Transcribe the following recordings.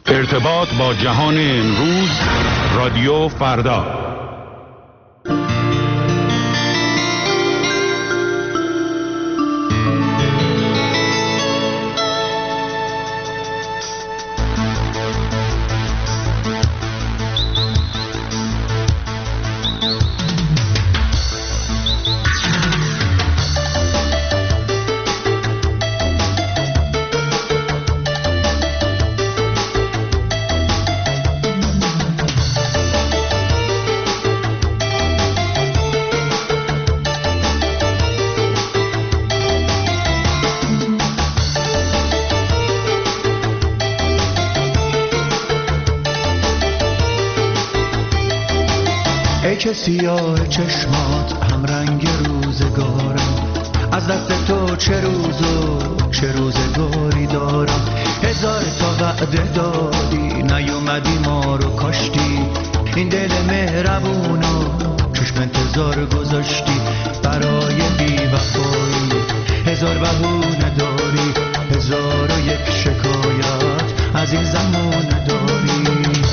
ارتباط با جهان امروز، رادیو فردا. چه سیاه چشمات هم رنگ روزگارم، از دست تو چه روز و چه روزگاری دارم. هزار تا وعده دادی نیومدی ما رو کاشتی، این دل مهربونو چشم انتظار گذاشتی برای بی‌وفایی. هزار بهونه داری، هزار و یک شکایت از این زمانه داری.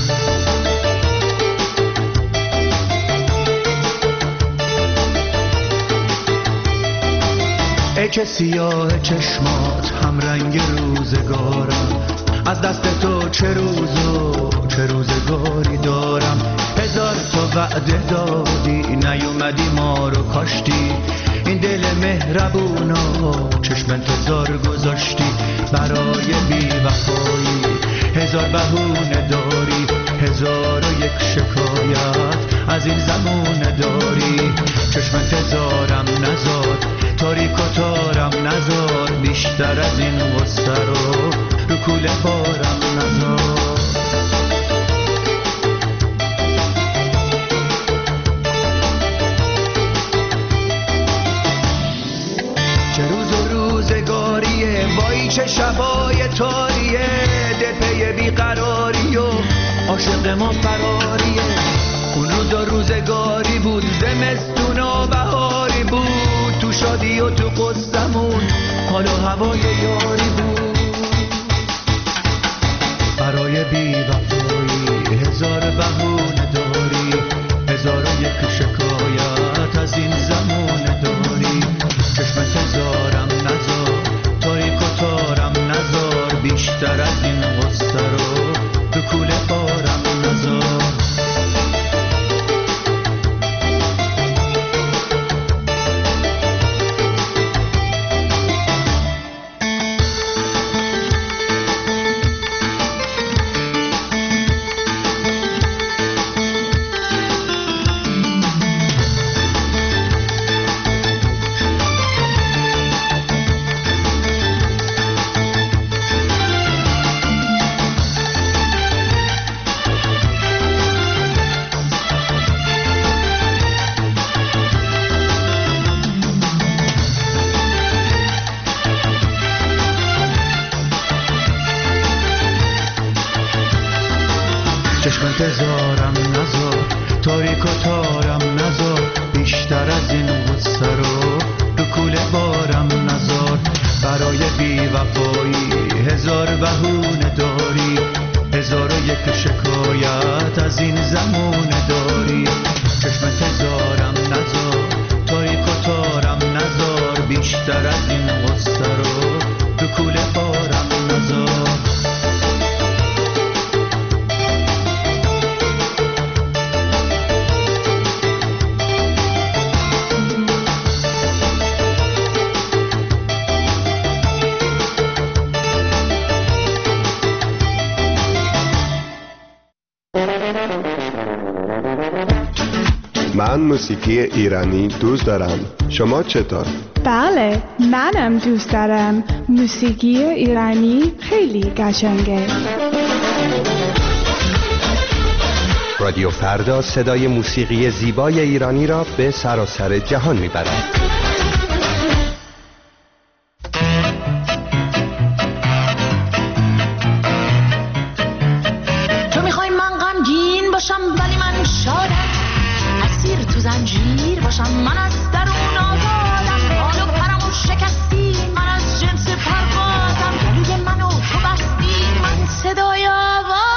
ای که سیاه چشمات هم رنگ روزگارم، از دست تو چه روز و چه روزگاری دارم. هزار تا وعده دادی نیومدی ما رو کاشتی، این دل مهربونو چشم انتظار گذاشتی برای بی‌وفایی. هزار بهونه داری، هزار و یک شکایت از این زمونه داری. چشم انتظارم نزار، تاریک و تارم نزار، بیشتر از این غصه رو کوله بارم نزار. چه روز و روزگاریه، وای چه شبای تاریه، دپه بیقراری و عاشق ما فراریه. اون روز و روزگاری بود، زمستون و بهاری بود، تو شادی و تو قصدمون حال و هوای یاری بود. برای بی‌وفایی هزار بهونه داری، هزار و یک شکایت از این زمونه داری. چشم انتظارم نزار، تاریک و تارم نزار، بیشتر از این غصه رو کوله بارم نزار. چشم انتظارم نزار، تاریک و تارم نزار، بیشتر از این غصه رو کوله بارم نزار. برای بی‌وفایی هزار بهونه داری، هزار و یک شکایت از این زمونه داری. چشم انتظارم نزار، تاریک و تارم نزار، بیشتر از این غصه رو کوله بارم نزار. من موسیقی ایرانی دوست دارم. شما چطور؟ بله، منم دوست دارم. موسیقی ایرانی خیلی قشنگه. رادیو فردا صدای موسیقی زیبای ایرانی را به سراسر جهان میبرد. تو میخوای من غمگین باشم ولی من شادم، اسیر تو زنجیر باشم من از درون آزادم. حال و پرمو شکستی من از جنس پروازم، گلوی منو تو بستی من صدای آواز.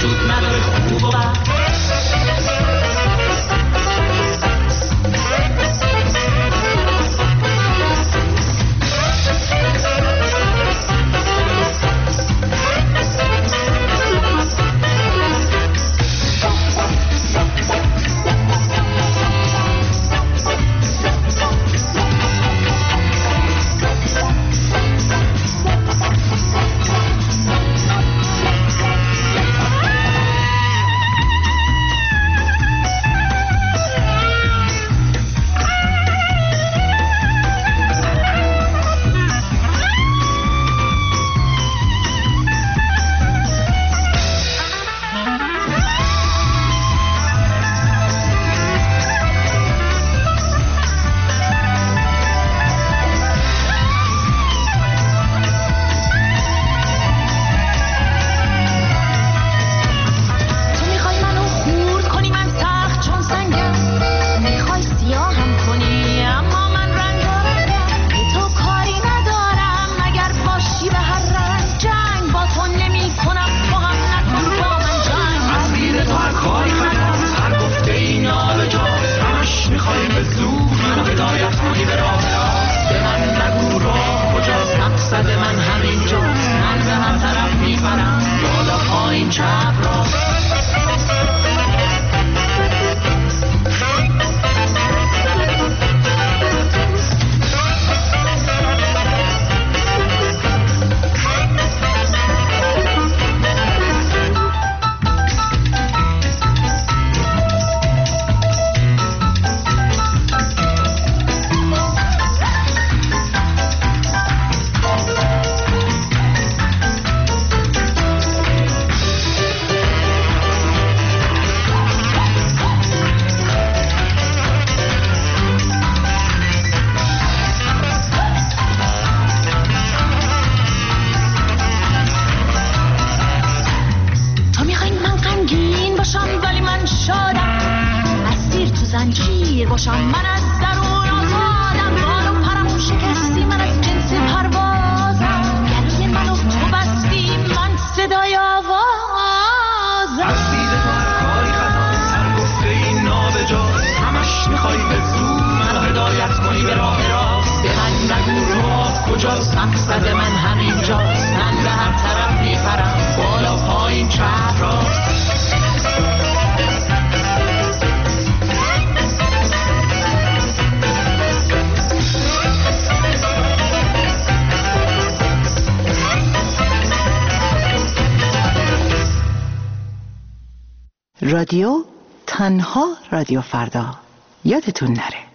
وجود نداره خوب و بد. رادیو تنها رادیو فردا یادتون نره.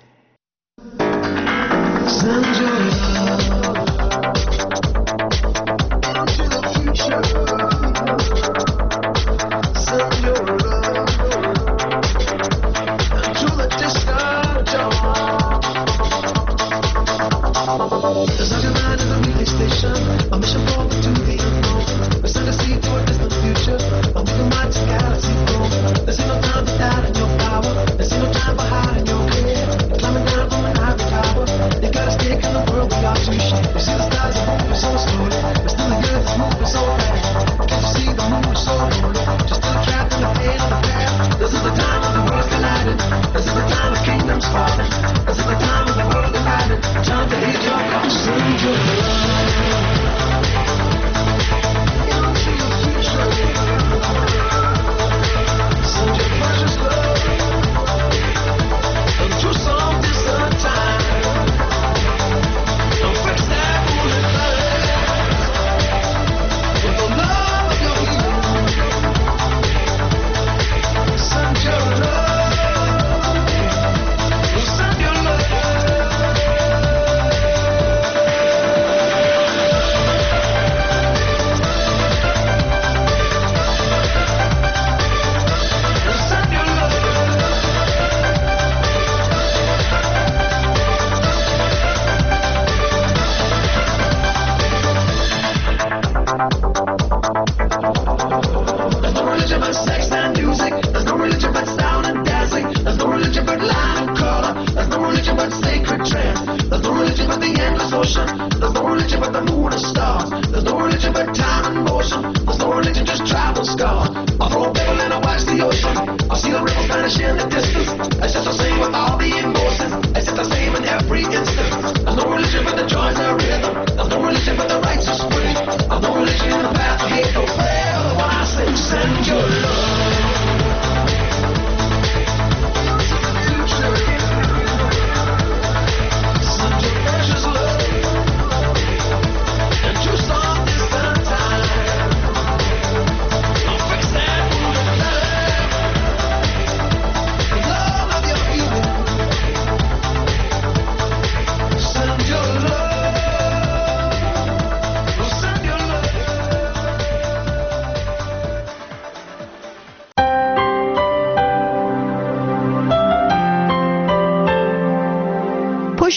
There's no religion but time and motion. There's no religion, just travel scars.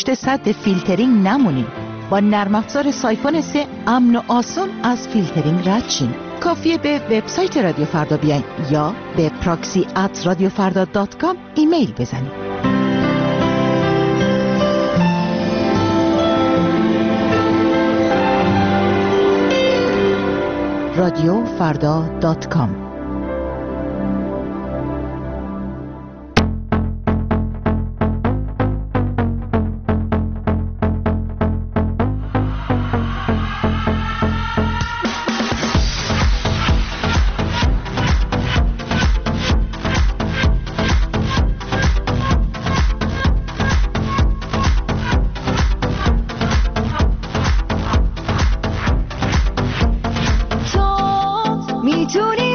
پشت سد فیلترینگ نمونید. با نرم افزار سایفون 3 امن و آسان از فیلترینگ رد شین. کافیه به وبسایت رادیو فردا بیاین یا به proxy@radiofarda.com ایمیل بزنید. radiofarda.com. میتونی